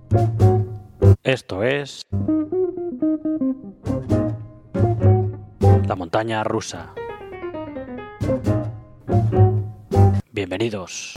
Esto es la montaña rusa. Bienvenidos.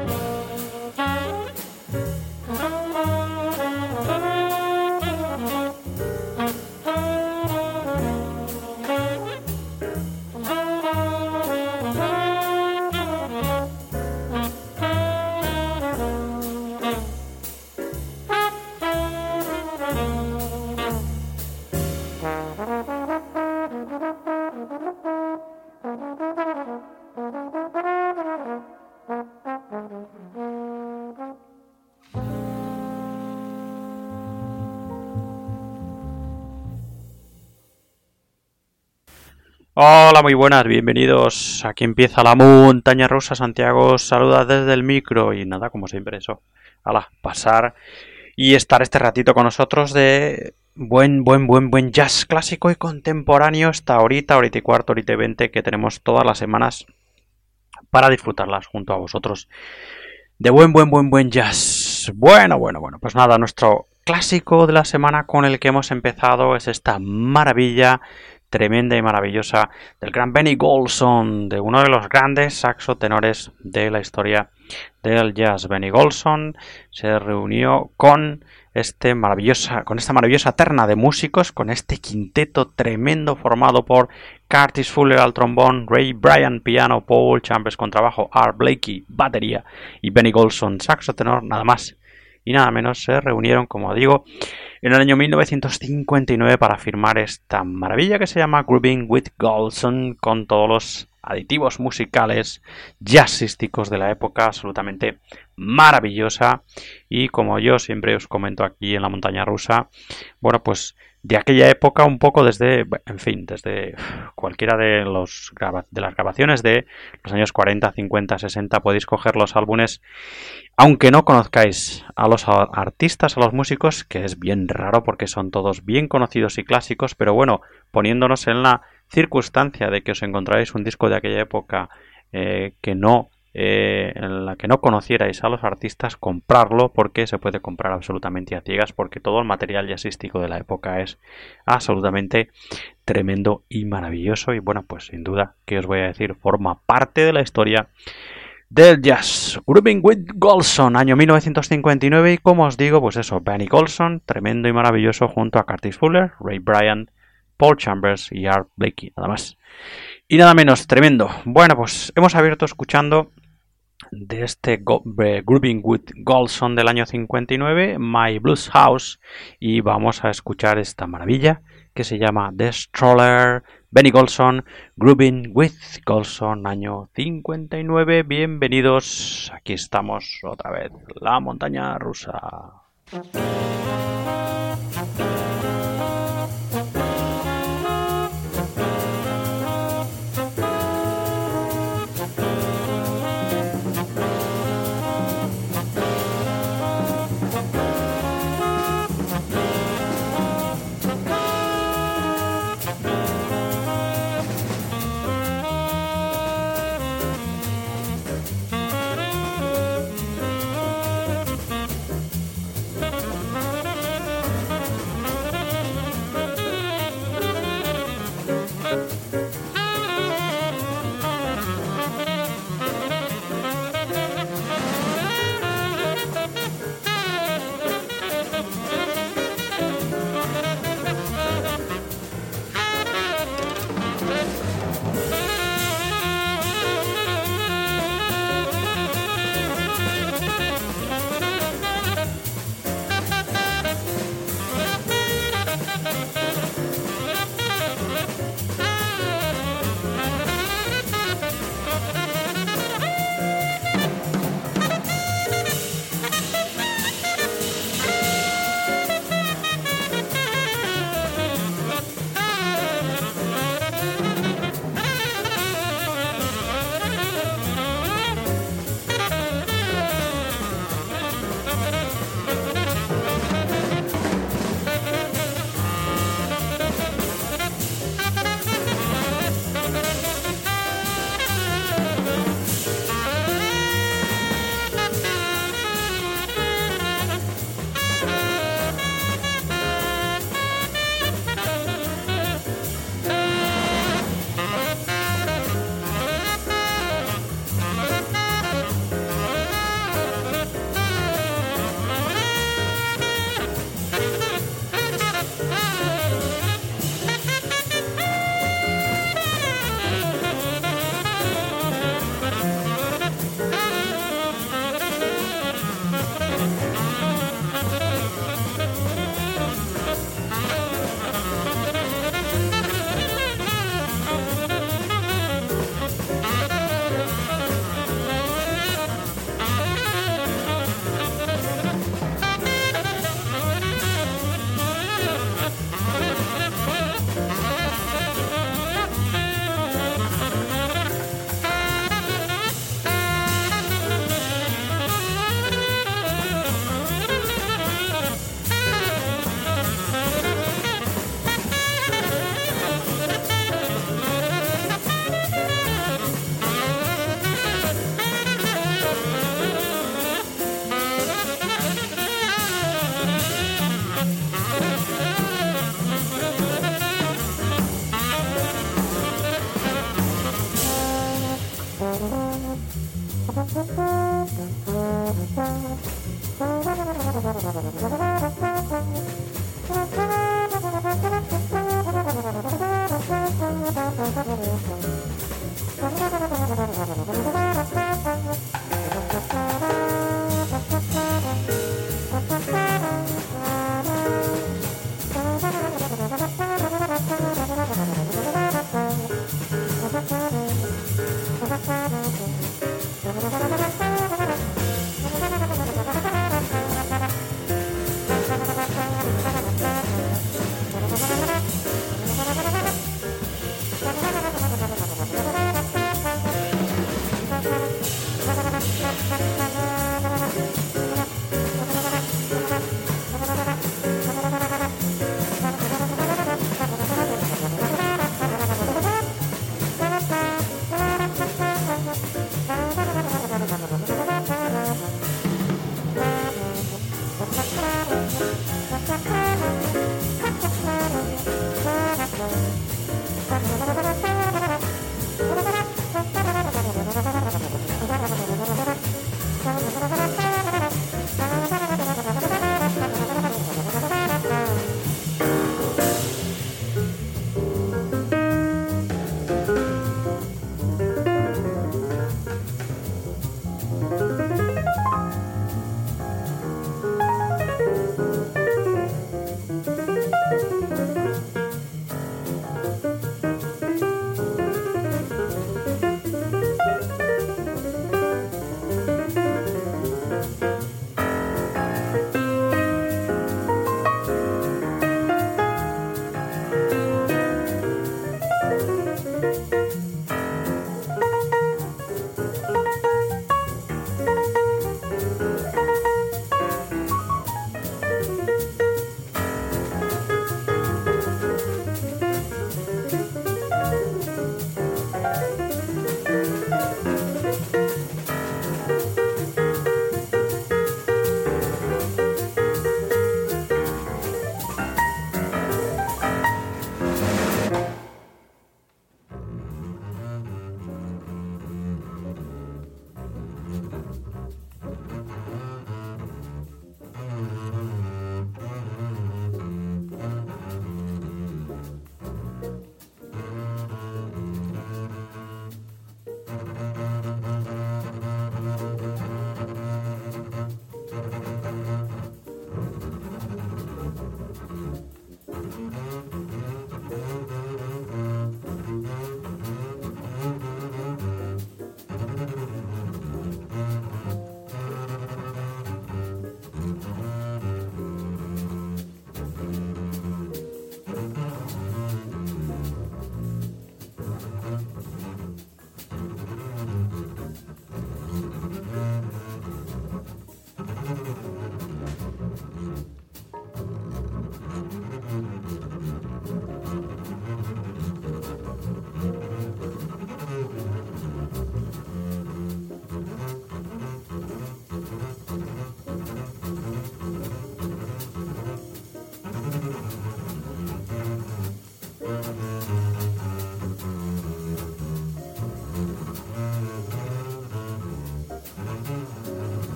Hola, muy buenas, bienvenidos. Aquí empieza la montaña rusa. Santiago os saluda desde el micro y nada, como siempre eso. Pasar y estar este ratito con nosotros de buen jazz clásico y contemporáneo esta horita y cuarto, horita y 20 que tenemos todas las semanas para disfrutarlas junto a vosotros de buen jazz. Bueno, pues nada, nuestro clásico de la semana con el que hemos empezado es esta maravilla tremenda y maravillosa del gran Benny Golson, de uno de los grandes saxotenores de la historia del jazz. Benny Golson se reunió con esta maravillosa terna de músicos, con este quinteto tremendo formado por Curtis Fuller al trombón, Ray Bryant piano, Paul Chambers contrabajo, Art Blakey batería y Benny Golson saxotenor, nada más y nada menos. Se reunieron, como digo, en el año 1959 para firmar esta maravilla que se llama Grooving with Golson, con todos los aditivos musicales jazzísticos de la época, absolutamente maravillosa. Y como yo siempre os comento aquí en la montaña rusa, bueno, pues de aquella época un poco desde cualquiera de las grabaciones de los años 40, 50, 60 podéis coger los álbumes, aunque no conozcáis a los artistas, a los músicos, que es bien raro porque son todos bien conocidos y clásicos, pero bueno, poniéndonos en la circunstancia de que os encontráis un disco de aquella época en la que no conocierais a los artistas, comprarlo, porque se puede comprar absolutamente a ciegas, porque todo el material jazzístico de la época es absolutamente tremendo y maravilloso. Y bueno, pues sin duda, que os voy a decir, forma parte de la historia del jazz. Grooving with Golson, año 1959, y como os digo, pues eso, Benny Golson, tremendo y maravilloso, junto a Curtis Fuller, Ray Bryant, Paul Chambers y Art Blakey, nada más y nada menos, tremendo. Bueno, pues hemos abierto escuchando de este Grooving with Golson del año 59, My Blues House, y vamos a escuchar esta maravilla que se llama The Stroller, Benny Golson, Grooving with Golson, año 59. Bienvenidos, aquí estamos otra vez, la montaña rusa.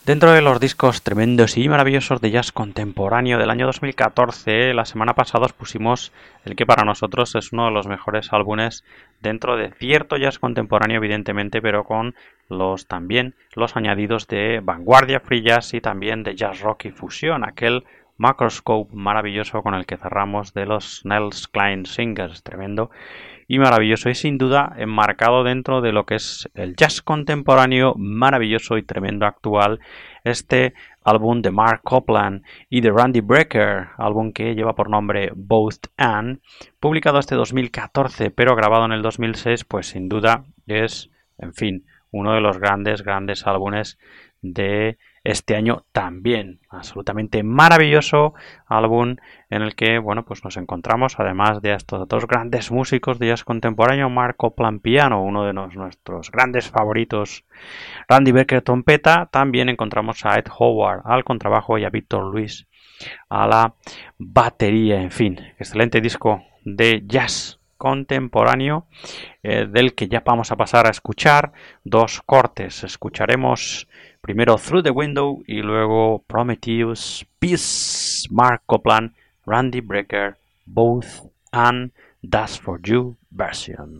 Dentro de los discos tremendos y maravillosos de jazz contemporáneo del año 2014, la semana pasada os pusimos el que para nosotros es uno de los mejores álbumes dentro de cierto jazz contemporáneo, evidentemente, pero con también los añadidos de vanguardia, free jazz y también de jazz rock y fusión, aquel Macroscope maravilloso con el que cerramos de los Nels Cline Singers, tremendo y maravilloso, y sin duda enmarcado dentro de lo que es el jazz contemporáneo maravilloso y tremendo actual, este álbum de Mark Copland y de Randy Brecker, álbum que lleva por nombre Both And, publicado este 2014 pero grabado en el 2006, pues sin duda es, en fin, uno de los grandes álbumes de este año también. Absolutamente maravilloso álbum en el que, bueno, pues nos encontramos, además de estos dos grandes músicos de jazz contemporáneo, Mark Copland piano, uno de nuestros grandes favoritos, Randy Brecker trompeta, también encontramos a Ed Howard al contrabajo y a Victor Luis a la batería. En fin, excelente disco de jazz contemporáneo del que ya vamos a pasar a escuchar dos cortes. Escucharemos primero Through the Window y luego Prometheus, Peace, Mark Copland, Randy Brecker, Both And That's For You version.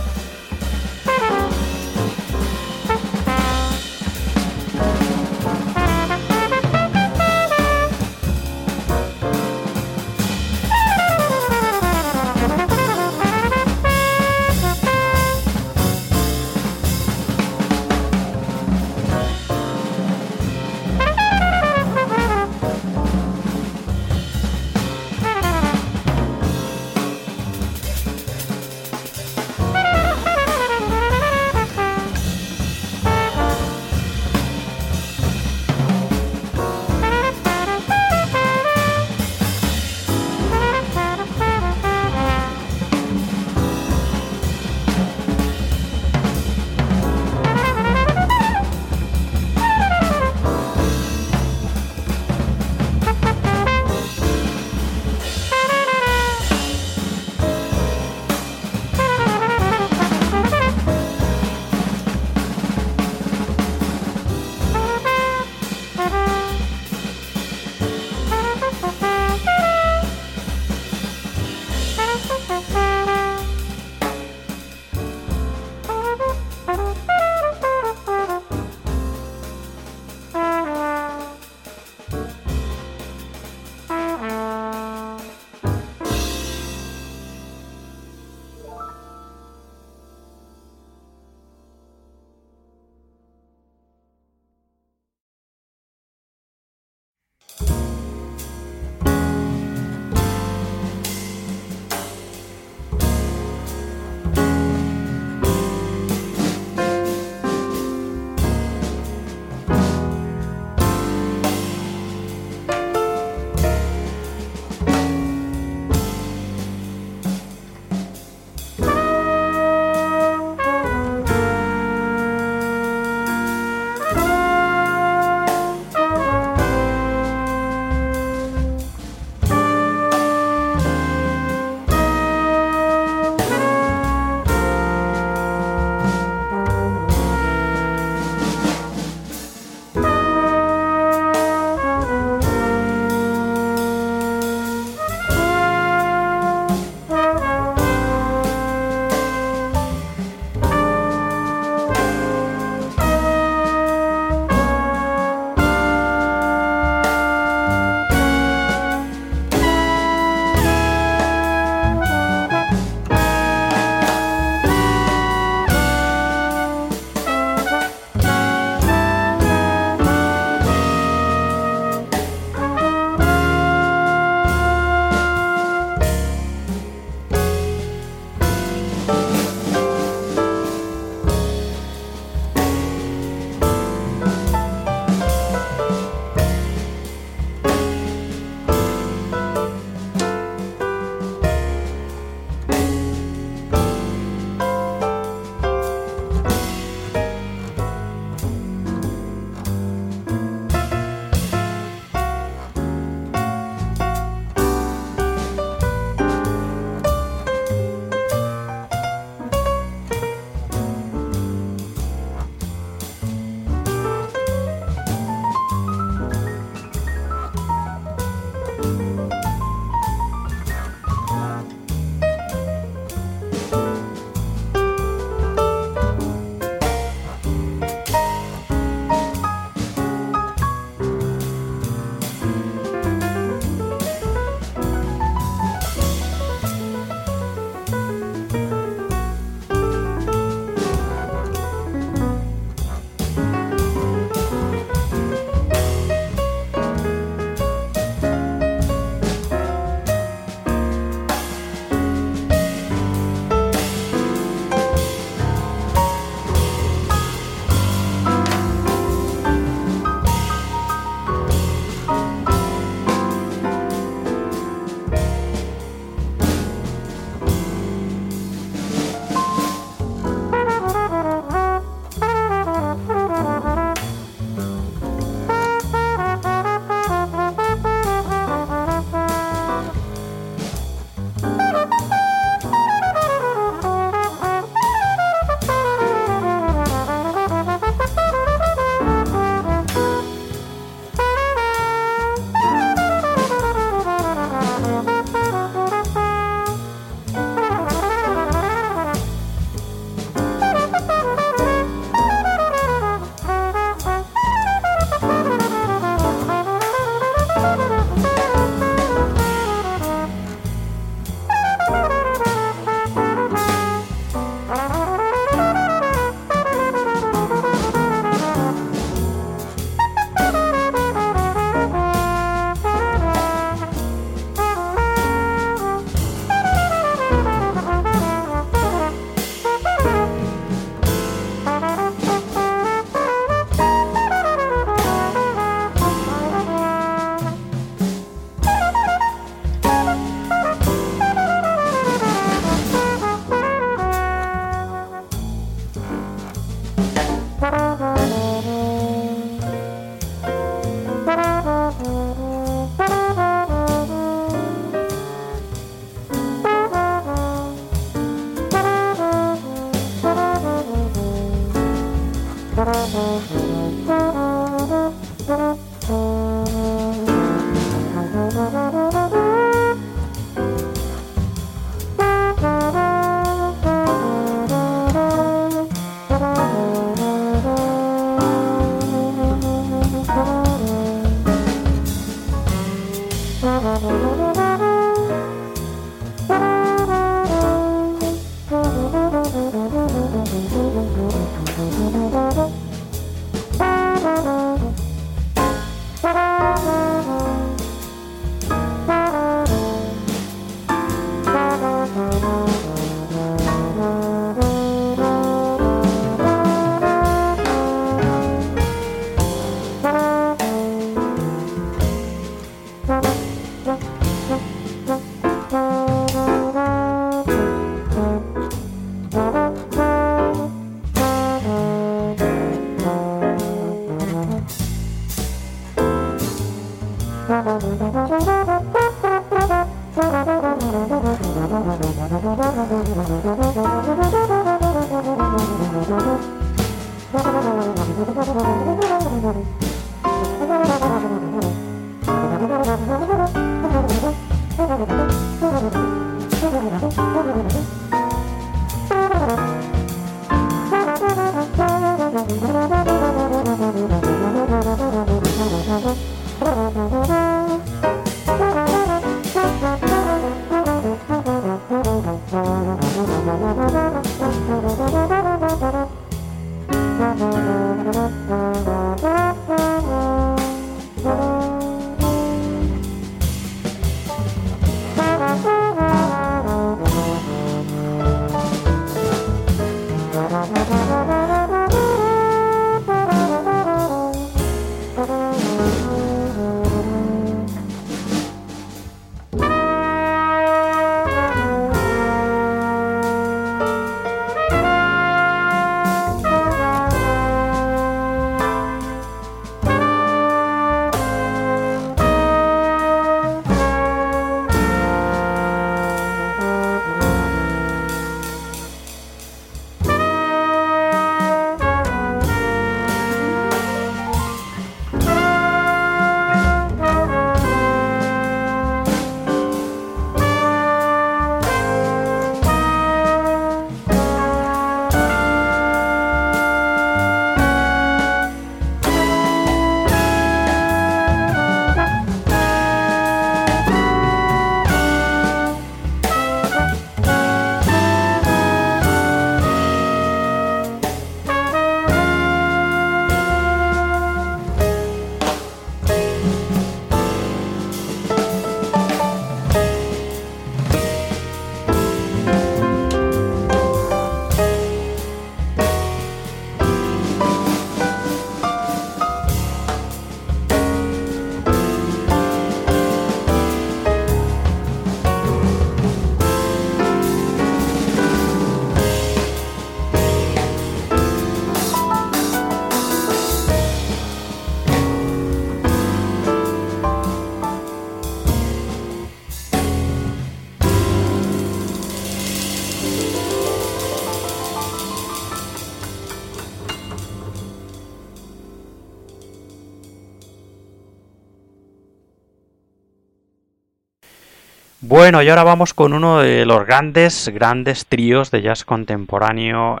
Bueno, y ahora vamos con uno de los grandes tríos de jazz contemporáneo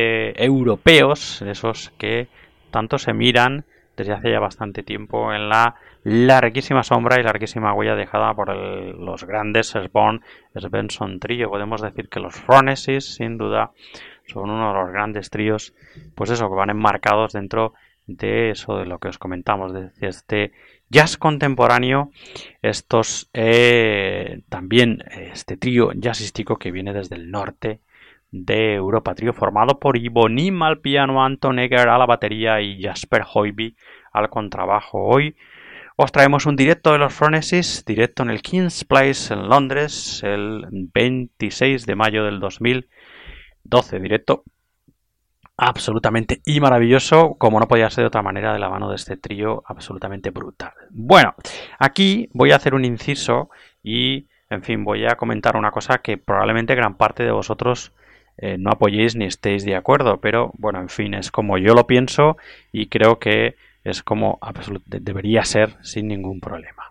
europeos, esos que tanto se miran desde hace ya bastante tiempo en la larguísima sombra y larguísima huella dejada por los grandes Svensson Trio. Podemos decir que los Phronesis, sin duda, son uno de los grandes tríos, pues eso, que van enmarcados dentro de eso de lo que os comentamos, de este jazz contemporáneo, estos también este trío jazzístico que viene desde el norte de Europa, trío formado por Ivo Nim al piano, Anton Egger a la batería y Jasper Hoyby al contrabajo. Hoy os traemos un directo de los Phronesis, directo en el King's Place en Londres, el 26 de mayo del 2012, directo absolutamente y maravilloso, como no podía ser de otra manera, de la mano de este trío absolutamente brutal. Bueno, aquí voy a hacer un inciso y, en fin, voy a comentar una cosa que probablemente gran parte de vosotros no apoyéis ni estéis de acuerdo, pero bueno, en fin, es como yo lo pienso y creo que es como debería ser sin ningún problema.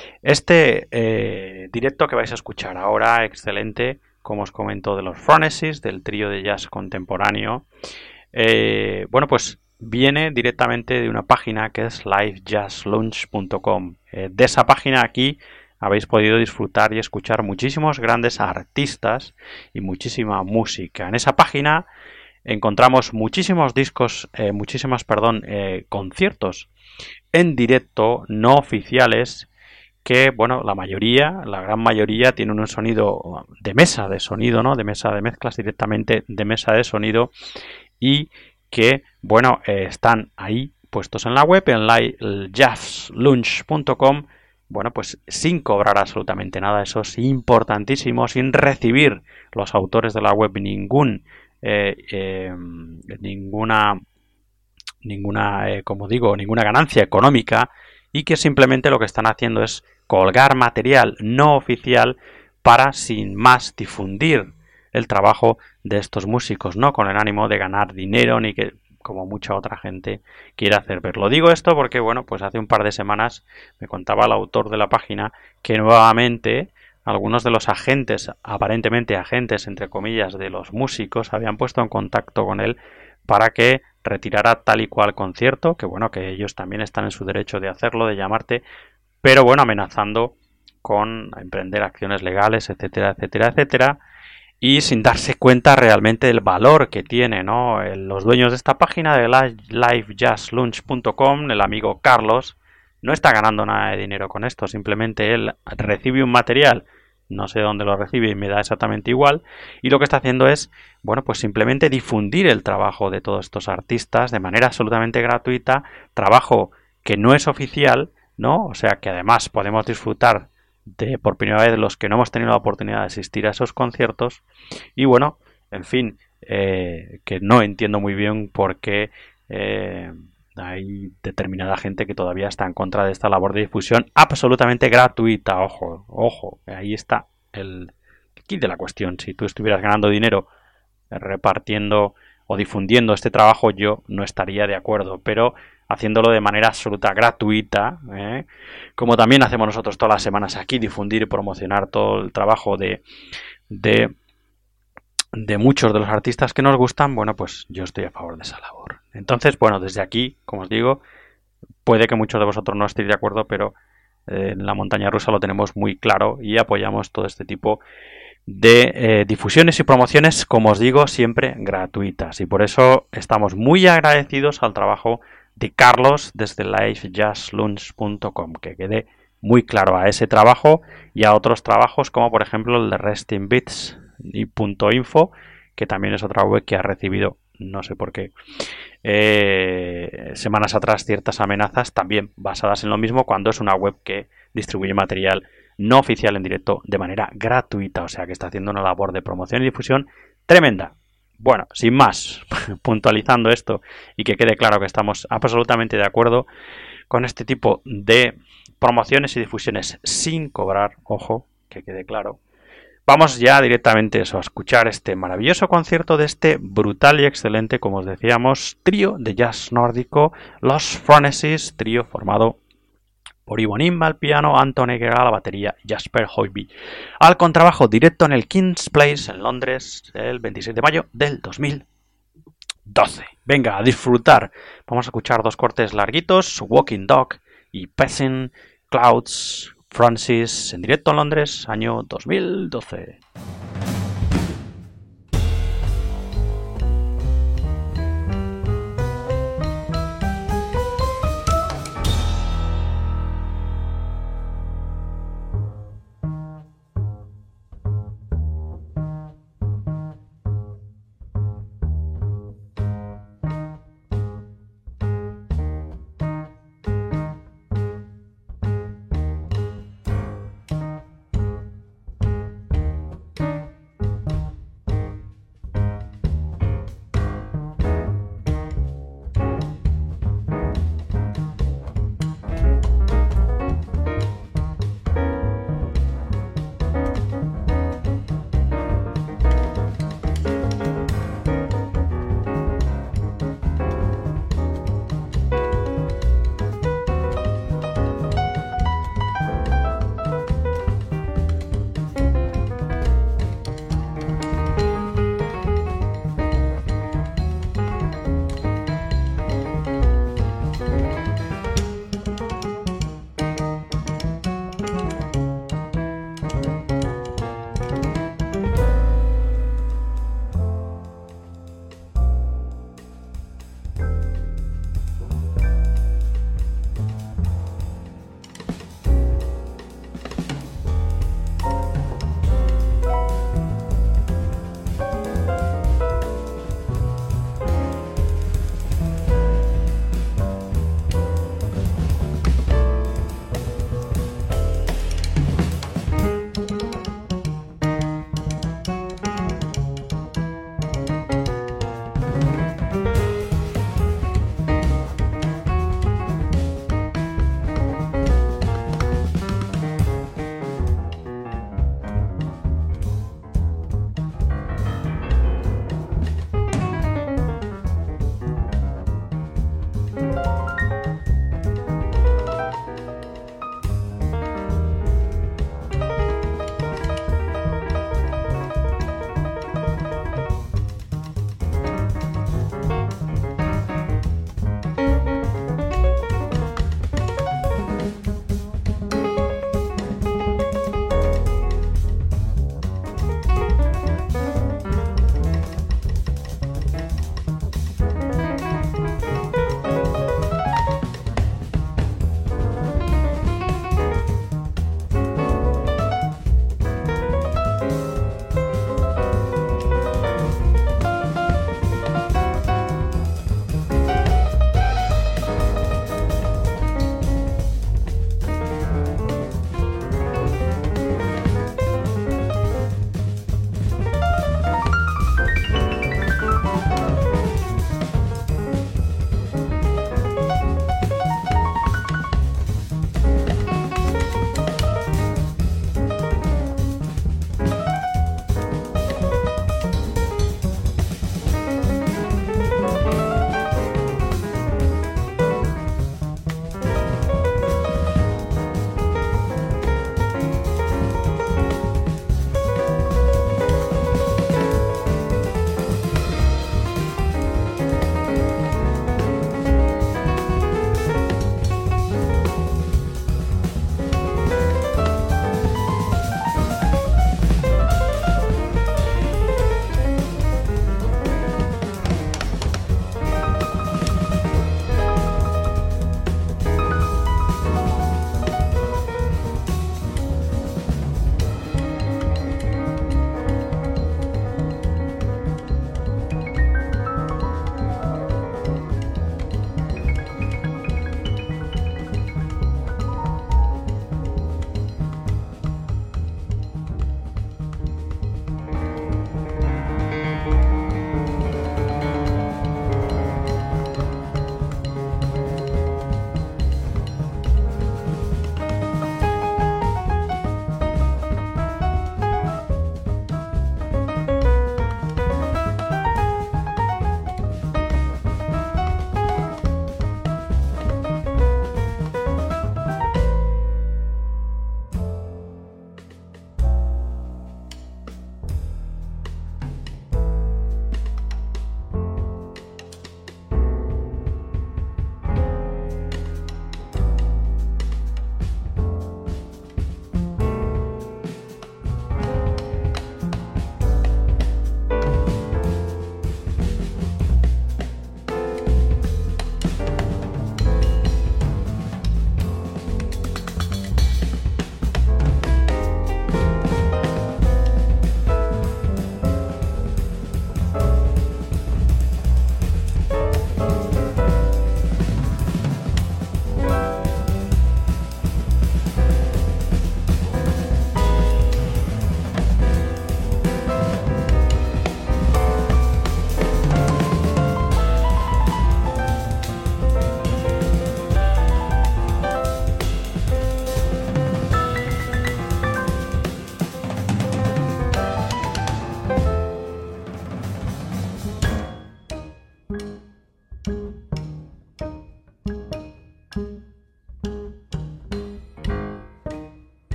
Este directo que vais a escuchar ahora, excelente, como os comento, de los Phronesis, del trío de jazz contemporáneo, bueno, pues viene directamente de una página que es livejazzlounge.com. De esa página aquí habéis podido disfrutar y escuchar muchísimos grandes artistas y muchísima música. En esa página encontramos muchísimos discos, conciertos en directo no oficiales que, bueno, la gran mayoría tienen un sonido de mesa de sonido, ¿no? De mesa de mezclas directamente de mesa de sonido y que, bueno, están ahí puestos en la web, en jazzlunch.com, bueno, pues sin cobrar absolutamente nada, eso es importantísimo, sin recibir los autores de la web ninguna, como digo, ninguna ganancia económica, y que simplemente lo que están haciendo es colgar material no oficial para, sin más, difundir el trabajo de estos músicos, no con el ánimo de ganar dinero ni que, como mucha otra gente, quiere hacer ver. Lo digo esto porque, bueno, pues hace un par de semanas me contaba el autor de la página que nuevamente algunos de los agentes, aparentemente agentes entre comillas, de los músicos, habían puesto en contacto con él para que retirara tal y cual concierto, que bueno, que ellos también están en su derecho de hacerlo, de llamarte, pero bueno, amenazando con emprender acciones legales, etcétera, etcétera, etcétera, y sin darse cuenta realmente del valor que tiene, ¿no? Los dueños de esta página de livejazzlunch.com, el amigo Carlos, no está ganando nada de dinero con esto, simplemente él recibe un material, no sé dónde lo recibe y me da exactamente igual, y lo que está haciendo es, bueno, pues simplemente difundir el trabajo de todos estos artistas de manera absolutamente gratuita, trabajo que no es oficial, ¿no? O sea que además podemos disfrutar de por primera vez los que no hemos tenido la oportunidad de asistir a esos conciertos, y bueno, en fin, que no entiendo muy bien por qué hay determinada gente que todavía está en contra de esta labor de difusión absolutamente gratuita. Ojo, ahí está el kit de la cuestión. Si tú estuvieras ganando dinero repartiendo o difundiendo este trabajo, yo no estaría de acuerdo, pero haciéndolo de manera absoluta gratuita, como también hacemos nosotros todas las semanas aquí, difundir y promocionar todo el trabajo de muchos de los artistas que nos gustan, bueno, pues yo estoy a favor de esa labor. Entonces, bueno, desde aquí, como os digo, puede que muchos de vosotros no estéis de acuerdo, pero en la montaña rusa lo tenemos muy claro y apoyamos todo este tipo de difusiones y promociones, como os digo, siempre gratuitas. Y por eso estamos muy agradecidos al trabajo de Carlos desde livejazzlunch.com, que quede muy claro a ese trabajo y a otros trabajos como por ejemplo el de Resting Beats y .info, que también es otra web que ha recibido, no sé por qué, semanas atrás ciertas amenazas también basadas en lo mismo, cuando es una web que distribuye material no oficial en directo de manera gratuita, o sea que está haciendo una labor de promoción y difusión tremenda. Bueno, sin más, puntualizando esto y que quede claro que estamos absolutamente de acuerdo con este tipo de promociones y difusiones sin cobrar, ojo, que quede claro. Vamos ya directamente a escuchar este maravilloso concierto de este brutal y excelente, como os decíamos, trío de jazz nórdico, Los Phronesis, trío formado por Ivo Nimba al piano, Anton Eger a la batería, Jasper Hoyby al contrabajo, directo en el King's Place en Londres el 26 de mayo del 2012. Venga, a disfrutar. Vamos a escuchar dos cortes larguitos, Walking Dog y Passing Clouds, Phronesis en directo en Londres, año 2012.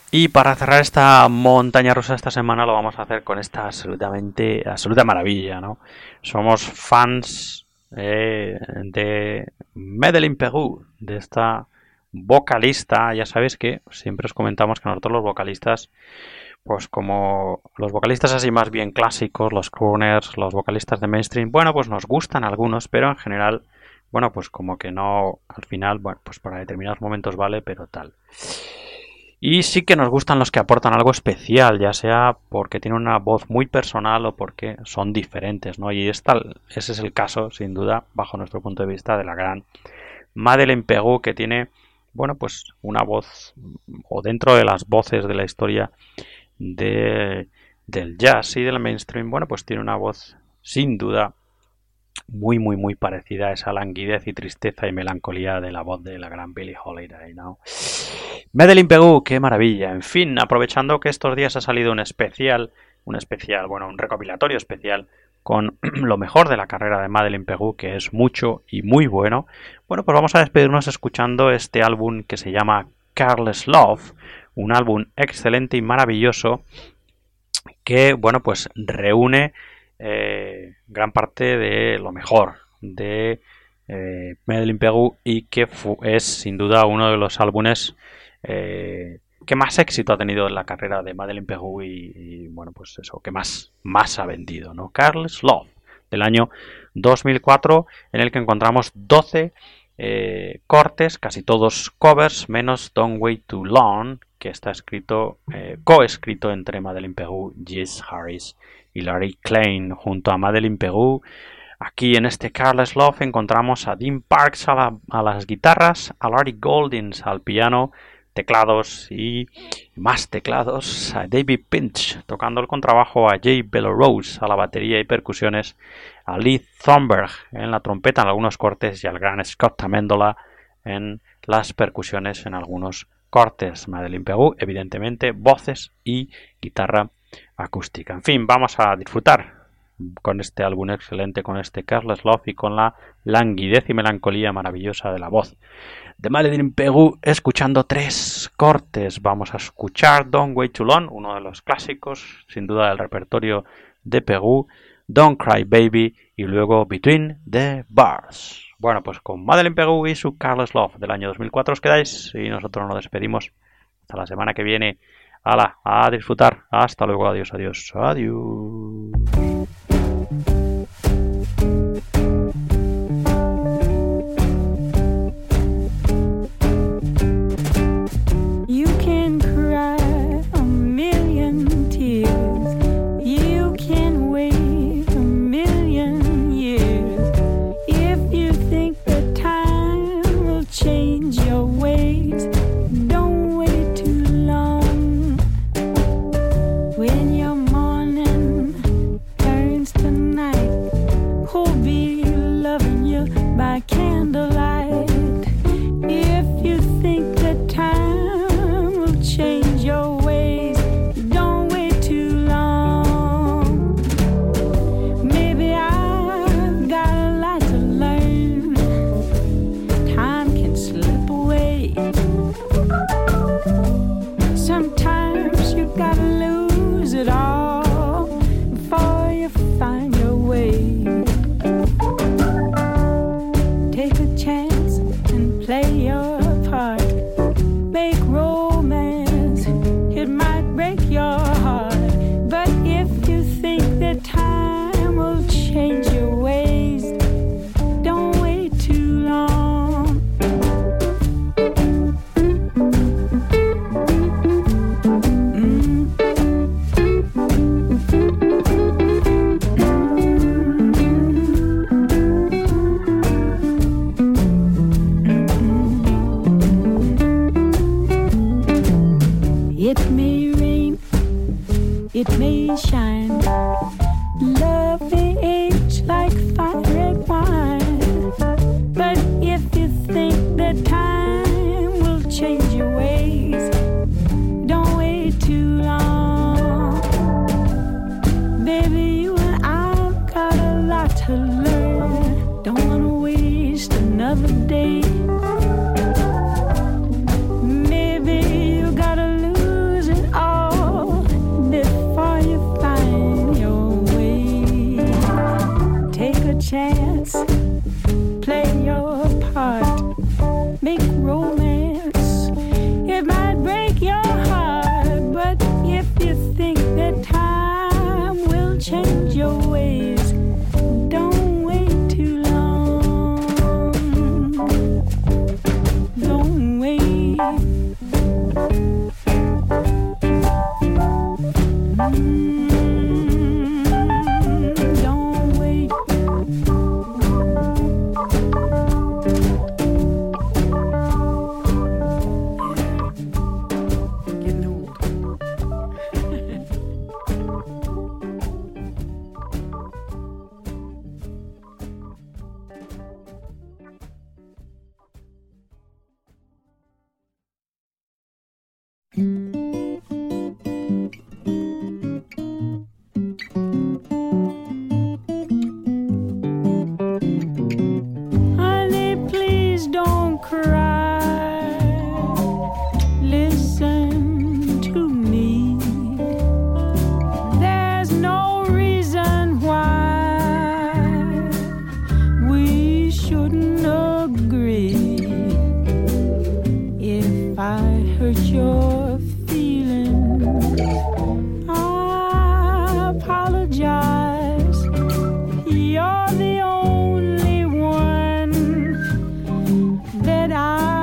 Y para cerrar esta montaña rusa esta semana lo vamos a hacer con esta absoluta maravilla, ¿no? Somos fans de Madeleine Peyroux, de esta vocalista. Ya sabéis que siempre os comentamos que nosotros los vocalistas, pues como los vocalistas así más bien clásicos, los crooners, los vocalistas de mainstream, bueno, pues nos gustan algunos, pero en general, bueno, pues como que no, al final, bueno, pues para determinados momentos vale, pero tal. Y sí que nos gustan los que aportan algo especial, ya sea porque tienen una voz muy personal o porque son diferentes, ¿no? Y ese es el caso, sin duda, bajo nuestro punto de vista, de la gran Madeleine Peyroux, que tiene, bueno, pues una voz, o dentro de las voces de la historia del jazz y del mainstream, bueno, pues tiene una voz, sin duda, muy parecida a esa languidez y tristeza y melancolía de la voz de la gran Billie Holiday, ¿no? Madeleine Peyroux, qué maravilla. En fin, aprovechando que estos días ha salido un recopilatorio especial con lo mejor de la carrera de Madeleine Peyroux, que es mucho y muy bueno, bueno, pues vamos a despedirnos escuchando este álbum que se llama Careless Love, un álbum excelente y maravilloso que, bueno, pues reúne gran parte de lo mejor de Madeleine Peyroux y que es sin duda uno de los álbumes que más éxito ha tenido en la carrera de Madeleine Peyroux y bueno, pues eso, que más ha vendido, ¿no? Careless Love, del año 2004, en el que encontramos 12 cortes, casi todos covers, menos Don't Wait Too Long, que está coescrito entre Madeleine Peyroux, Jess Harris y Larry Klein. Junto a Madeleine Peyroux, aquí en este Careless Love encontramos a Dean Parks a las guitarras, a Larry Goldings al piano, teclados y más teclados, a David Pinch tocando el contrabajo, a Jay Bellerose a la batería y percusiones, a Lee Thunberg en la trompeta en algunos cortes y al gran Scott Amendola en las percusiones en algunos cortes. Madeleine Peyroux, evidentemente, voces y guitarra acústica. En fin, vamos a disfrutar con este álbum excelente, con este Careless Love y con la languidez y melancolía maravillosa de la voz de Madeleine Peyroux, escuchando 3 cortes. Vamos a escuchar Don't Wait Too Long, uno de los clásicos sin duda del repertorio de Peyroux, Don't Cry Baby y luego Between the Bars. Bueno, pues con Madeleine Peyroux y su Careless Love del año 2004 os quedáis y nosotros nos despedimos hasta la semana que viene. ¡Hala! A disfrutar. Hasta luego. Adiós. You can cry a million tears. You can wait a million years. If you think that time will change your ways, don't wait too long. When your morning turns to night, who'll be loving you by candlelight? If you think that time will change your ways, don't wait too long. Maybe I've got a lot to learn. Time can slip away. Sometimes you gotta lose it all before you find your way. Take a chance and play your part. Make romance, it might break your heart. But if you think that time will change your ways, don't wait too long. It may rain, it may shine. Love may age like fine red wine. But if you think that time will change your ways, don't wait too long. Baby, you and I've got a lot to learn. Don't wanna waste another day. Maybe you gotta lose chance, play your part, make romance. It might break your heart, but if you think that time will change your ways, don't wait too long. Don't wait. Don't wait. Getting old. Honey, please don't cry. Listen to me. There's no reason why we shouldn't agree. If I hurt your feelings, I apologize. You're the only one that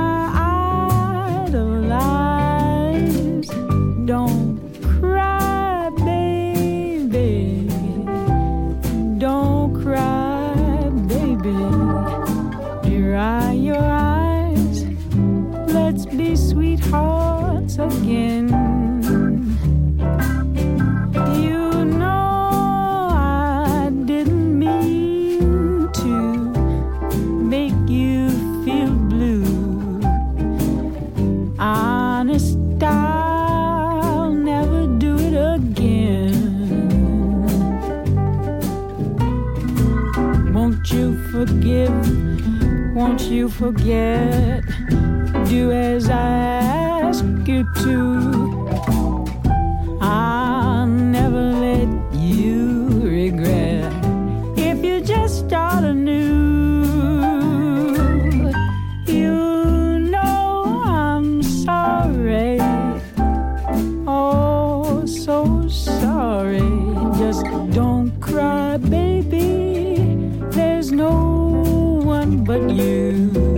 I idolize. Don't cry, baby. Don't cry, baby. Dry your eyes. Let's be sweethearts again. You know I didn't mean to make you feel blue. Honest, I'll never do it again. Won't you forgive? Won't you forget? Do as I ask you to. I'll never let you regret. If you just start anew, you know I'm sorry. Oh, so sorry. Just don't cry, baby. There's no one but you.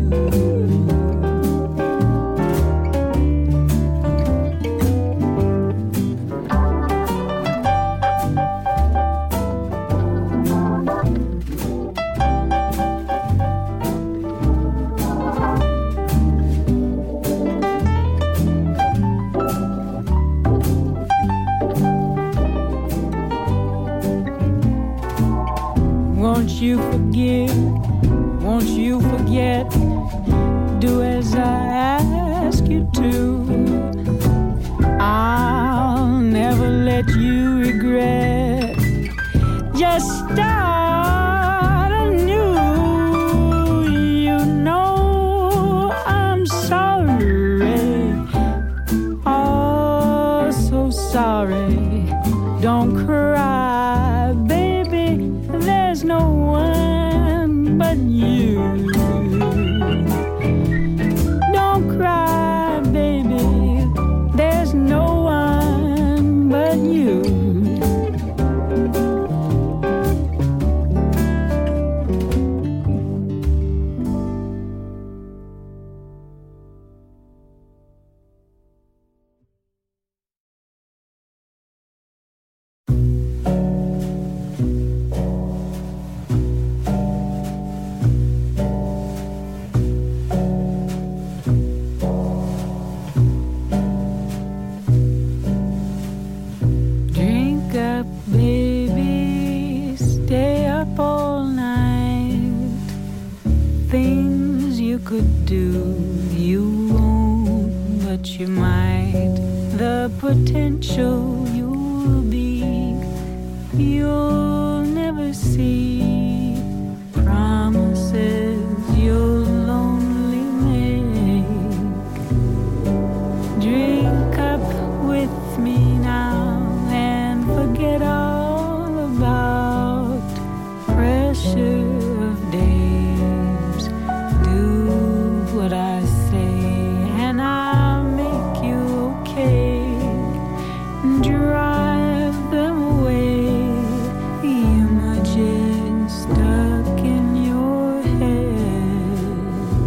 Won't you forgive? Won't you forget? Do as I ask you to. I'll never let you regret. Just start anew. You know I'm sorry. Oh, so sorry. Don't cry, baby. There's no one but you. Don't cry, baby. There's no one but you. Drink up, baby, stay up all night. Things you could do, you won't, but you might. The potential you'll be, you'll never see. Promises you'll only make. Drink up with me now and forget all about precious pressure of days. Do what I say and I'll make you okay. Drive them away, the images stuck in your head.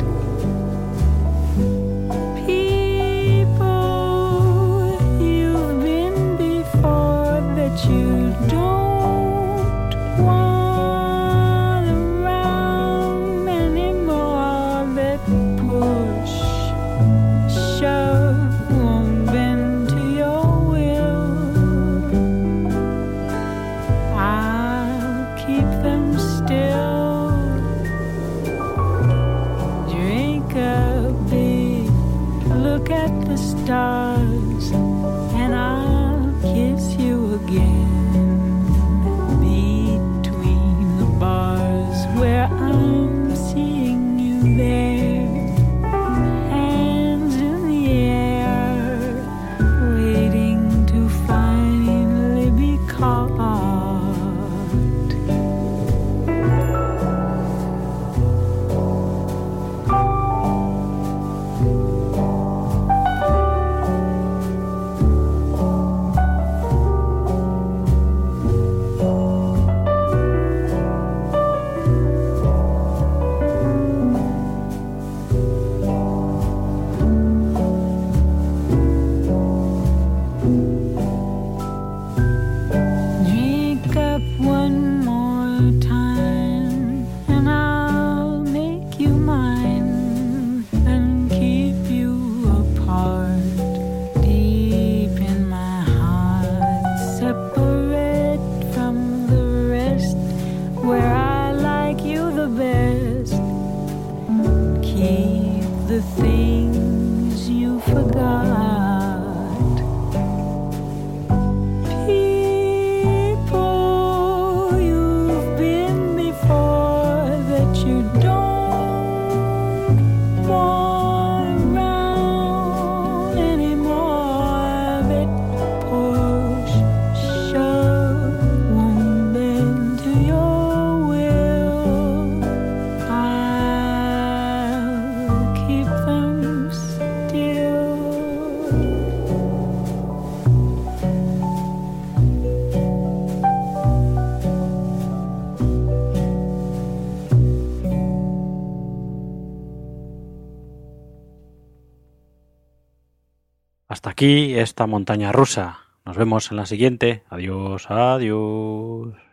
People you've been before that you don't want around anymore, that push, shove, won't bend to your will. I'll keep them still. Drink a big look at the stars, and I'll kiss you again between the bars where I'm seeing you there. Hands in the air, waiting to finally be caught. Drink up one more time, and I'll make you mine and keep you apart. Deep in my heart, separate from the rest, where I like you the best. Keep the things you forgot. People you've been before that you don't want around anymore, that push, shove, won't bend to your will. I'll keep them still. Hasta aquí esta montaña rusa. Nos vemos en la siguiente. Adiós, adiós.